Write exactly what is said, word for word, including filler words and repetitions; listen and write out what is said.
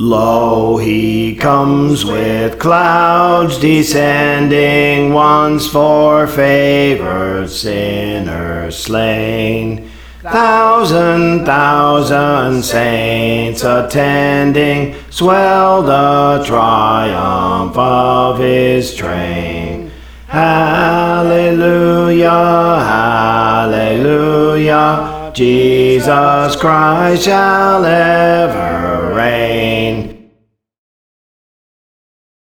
Lo, he comes with clouds descending, once for favored sinners slain. Thousand, thousand saints attending, swell the triumph of his train. Hallelujah, hallelujah, Jesus Christ shall ever reign.